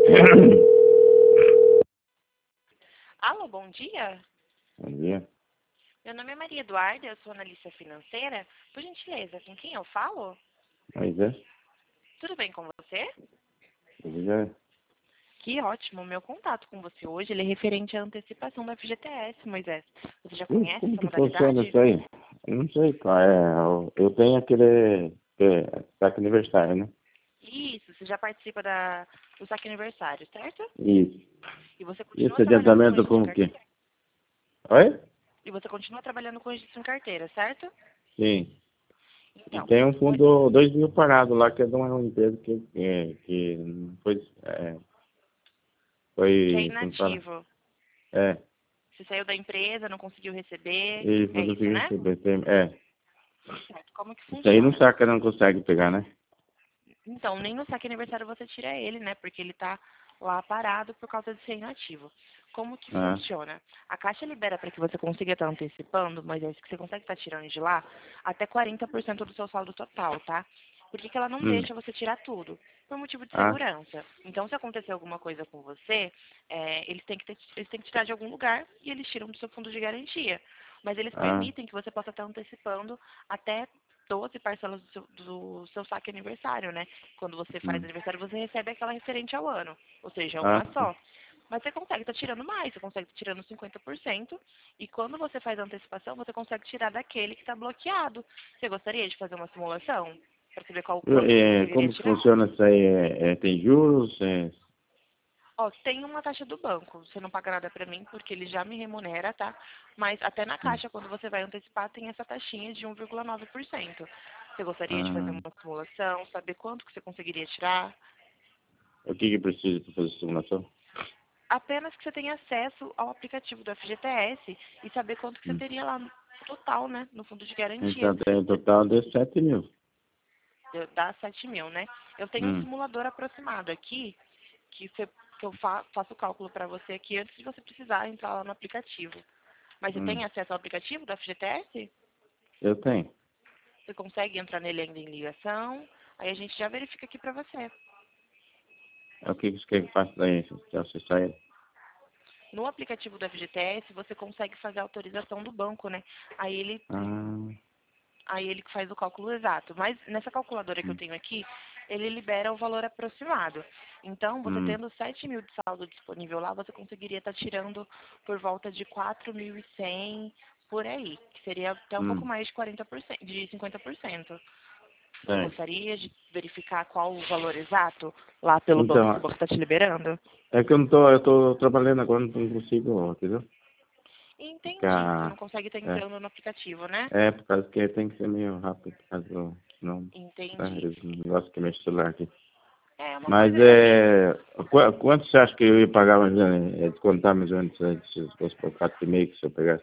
Alô, bom dia. Bom dia. Meu nome é Maria Eduarda, eu sou analista financeira. Por gentileza, com quem eu falo? Moisés? Tudo bem com você? Tudo já? Que ótimo. Meu contato com você hoje ele é referente à antecipação da FGTS, Moisés. Você já Ih, conhece como essa que funciona modalidade? isso aí? Eu não sei qual é. Eu tenho aquele saque aniversário, né? Isso, você já participa do saque aniversário, certo? Isso. E você E continua esse trabalhando com adiantamento registro em como que? carteira? Oi? E você continua trabalhando com registro em carteira, certo? Sim. E Então, tem um fundo 2.000 parado lá, que é de uma empresa que não foi, que é como fala? inativo. É, Você saiu da empresa, não conseguiu receber, isso, é não isso, consegui né? receber. Certo. Como que Isso aí no funciona? saca não consegue pegar, né? Então, nem no saque aniversário você tira ele, né? Porque ele tá lá parado por causa de ser inativo. Como que Ah, funciona? A Caixa libera para que você consiga estar antecipando, mas é isso que você consegue estar tirando de lá, até 40% do seu saldo total, tá? Por que que ela não hum, deixa você tirar tudo? Por motivo de ah, segurança. Então, se acontecer alguma coisa com você, eles têm que tirar de algum lugar e eles tiram do seu fundo de garantia. Mas eles ah, permitem que você possa estar antecipando até 12 parcelas do seu saque aniversário, né? Quando você faz hum, aniversário, você recebe aquela referente ao ano, ou seja, ah, uma só. Mas você consegue estar tirando mais, você consegue estar tirando 50%, e quando você faz a antecipação, você consegue tirar daquele que está bloqueado. Você gostaria de fazer uma simulação para saber quanto você conseguiria como que tirar? funciona isso aí? Tem juros? Ó, tem uma taxa do banco, você não paga nada para mim porque ele já me remunera, tá? Mas até na caixa, quando você vai antecipar, tem essa taxinha de 1,9%. Você gostaria de fazer Ah, uma simulação, saber quanto que você conseguiria tirar? o que precisa para fazer simulação? Apenas que você tenha acesso ao aplicativo do FGTS e saber quanto que você Hum. teria lá no total, né? No fundo de garantia. Então tem um total de 7.000. Dá 7 mil, né? Eu tenho um Hum, simulador aproximado aqui, que eu faço o cálculo para você aqui antes de você precisar entrar lá no aplicativo. Mas você hum. tem acesso ao aplicativo do FGTS? Eu tenho. Você consegue entrar nele ainda em ligação? Aí a gente já verifica aqui para você. É o que você quer que faça daí? Se acessar ele? No aplicativo do FGTS, você consegue fazer a autorização do banco, né? Aí ele Ah, Aí ele que faz o cálculo exato. Mas nessa calculadora que eu hum, tenho aqui, ele libera o valor aproximado. Então, você hum, tendo 7 mil de saldo disponível lá, você conseguiria estar tirando por volta de 4.100 por aí, que seria até um pouco hum. mais de 40%, de 50%. Você Certo. gostaria de verificar qual o valor exato lá pelo banco que o Então, banco está te liberando? é que eu tô trabalhando agora, não consigo, entendeu? Entendi. Você Ficar, não consegue estar é, entrando no aplicativo, né? por causa que tem que ser meio rápido, por causa do, não, Entendi. esse negócio que mexe o celular aqui. É uma Mas coisa assim. quanto você acha que eu ia pagar mais ou menos, descontar mais ou menos, se fosse por 4,5 que se eu pegasse?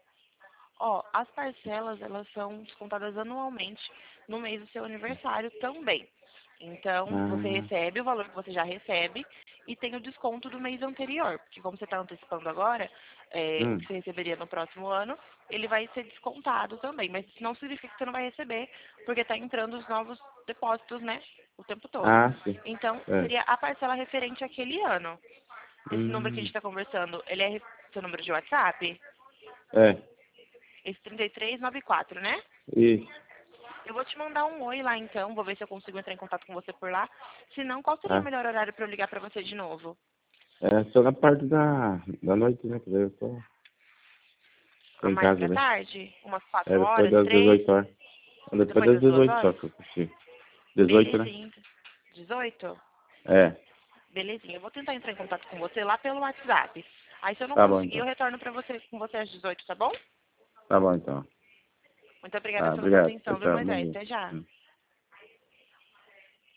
Ó, as parcelas, elas são descontadas anualmente no mês do seu aniversário também. Então, você Ah, recebe o valor que você já recebe e tem o desconto do mês anterior. Porque como você está antecipando agora, o que hum, você receberia no próximo ano, ele vai ser descontado também. Mas isso não significa que você não vai receber, porque está entrando os novos depósitos, né? O tempo todo. sim, Então, é, seria a parcela referente àquele ano. Esse número que a gente hum, está conversando, ele é seu número de WhatsApp? é, Esse 3394, né? isso, Eu vou te mandar um oi lá então, vou ver se eu consigo entrar em contato com você por lá. Se não, qual seria o ah, melhor horário para eu ligar para você de novo? só na parte da noite, né, que daí eu tô A em mais casa, para né, tarde? Umas 4 depois horas, das 3? 18 horas, depois Depois das das 2 18 só horas? que eu consigo, 18, né, Belezinha. 18? é, Belezinha. Eu vou tentar entrar em contato com você lá pelo WhatsApp. Aí se eu não tá bom conseguir, eu então, retorno para você com você às 18, tá bom? tá bom então, Muito obrigada tá, pela sua obrigado, tchau, atenção, viu, tchau, bom Moisés? dia. Até já.